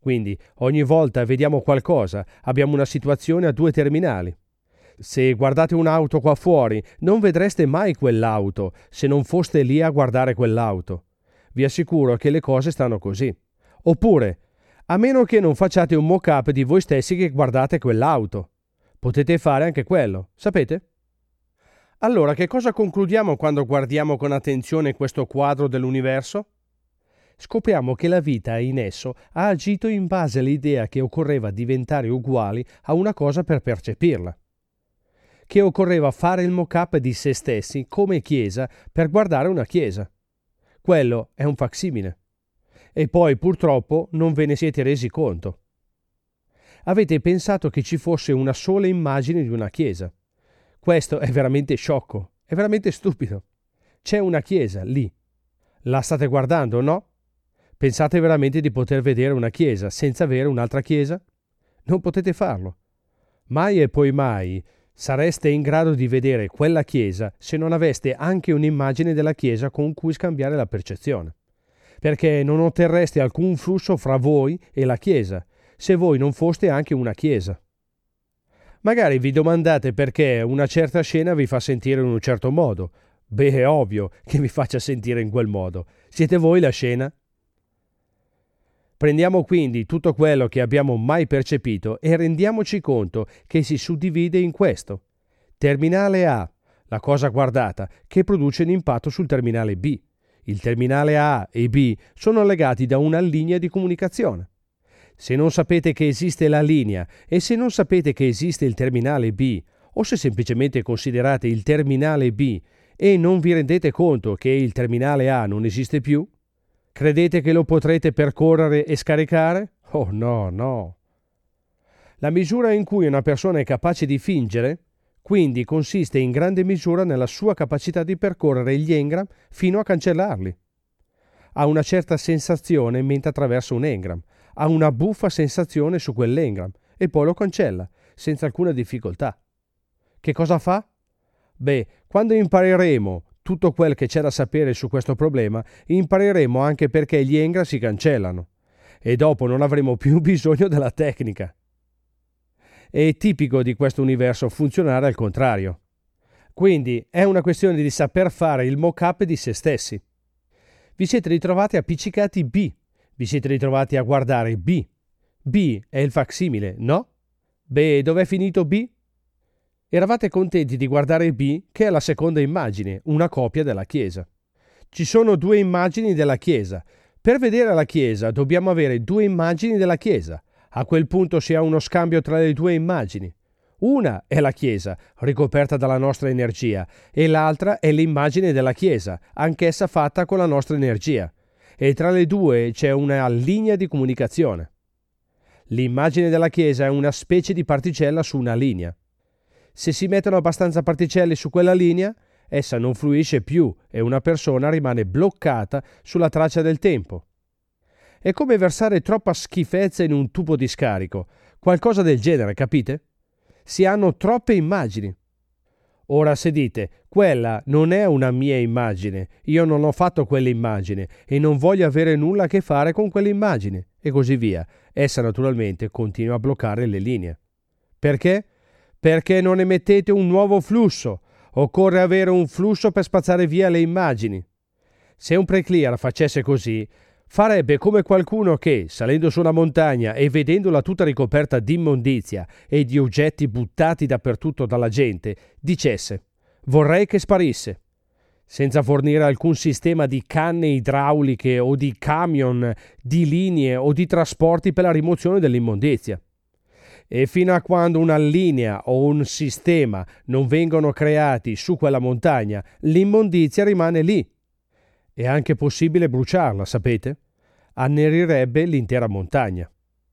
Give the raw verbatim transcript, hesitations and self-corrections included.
Quindi ogni volta vediamo qualcosa, abbiamo una situazione a due terminali. Se guardate un'auto qua fuori, non vedreste mai quell'auto se non foste lì a guardare quell'auto. Vi assicuro che le cose stanno così. Oppure, a meno che non facciate un mock-up di voi stessi che guardate quell'auto. Potete fare anche quello, sapete? Allora, che cosa concludiamo quando guardiamo con attenzione questo quadro dell'universo? Scopriamo che la vita in esso ha agito in base all'idea che occorreva diventare uguali a una cosa per percepirla. Che occorreva fare il mock-up di se stessi come chiesa per guardare una chiesa. Quello è un facsimile. E poi purtroppo non ve ne siete resi conto. Avete pensato che ci fosse una sola immagine di una chiesa. Questo è veramente sciocco, è veramente stupido. C'è una chiesa lì. La state guardando, no? Pensate veramente di poter vedere una chiesa senza avere un'altra chiesa? Non potete farlo. Mai e poi mai sareste in grado di vedere quella chiesa se non aveste anche un'immagine della chiesa con cui scambiare la percezione. Perché non otterreste alcun flusso fra voi e la chiesa, se voi non foste anche una chiesa. Magari vi domandate perché una certa scena vi fa sentire in un certo modo. Beh, è ovvio che vi faccia sentire in quel modo. Siete voi la scena? Prendiamo quindi tutto quello che abbiamo mai percepito e rendiamoci conto che si suddivide in questo. Terminale A, la cosa guardata, che produce un impatto sul terminale B. Il terminale A e B sono legati da una linea di comunicazione. Se non sapete che esiste la linea e se non sapete che esiste il terminale B, o se semplicemente considerate il terminale B e non vi rendete conto che il terminale A non esiste più, credete che lo potrete percorrere e scaricare? Oh no, no. La misura in cui una persona è capace di fingere, quindi, consiste in grande misura nella sua capacità di percorrere gli engram fino a cancellarli. Ha una certa sensazione mentre attraversa un engram, ha una buffa sensazione su quell'engram e poi lo cancella, senza alcuna difficoltà. Che cosa fa? Beh, quando impareremo tutto quel che c'è da sapere su questo problema, impareremo anche perché gli engram si cancellano e dopo non avremo più bisogno della tecnica. È tipico di questo universo funzionare al contrario. Quindi è una questione di saper fare il mock-up di se stessi. Vi siete ritrovati appiccicati B, vi siete ritrovati a guardare B. B è il facsimile, no? Beh, dov'è finito B? Eravate contenti di guardare B, che è la seconda immagine, una copia della Chiesa. Ci sono due immagini della Chiesa. Per vedere la Chiesa dobbiamo avere due immagini della Chiesa. A quel punto si ha uno scambio tra le due immagini. Una è la Chiesa, ricoperta dalla nostra energia, e l'altra è l'immagine della Chiesa, anch'essa fatta con la nostra energia. E tra le due c'è una linea di comunicazione. L'immagine della Chiesa è una specie di particella su una linea. Se si mettono abbastanza particelle su quella linea, essa non fluisce più e una persona rimane bloccata sulla traccia del tempo. È come versare troppa schifezza in un tubo di scarico, qualcosa del genere, capite? Si hanno troppe immagini. Ora se dite, quella non è una mia immagine, io non ho fatto quell'immagine e non voglio avere nulla a che fare con quell'immagine, e così via, essa naturalmente continua a bloccare le linee. Perché? Perché non emettete un nuovo flusso. Occorre avere un flusso per spazzare via le immagini. Se un preclear facesse così, farebbe come qualcuno che, salendo su una montagna e vedendola tutta ricoperta di immondizia e di oggetti buttati dappertutto dalla gente, dicesse «Vorrei che sparisse», senza fornire alcun sistema di canne idrauliche o di camion, di linee o di trasporti per la rimozione dell'immondizia. E fino a quando una linea o un sistema non vengono creati su quella montagna, l'immondizia rimane lì. È anche possibile bruciarla, sapete? Annerirebbe l'intera montagna.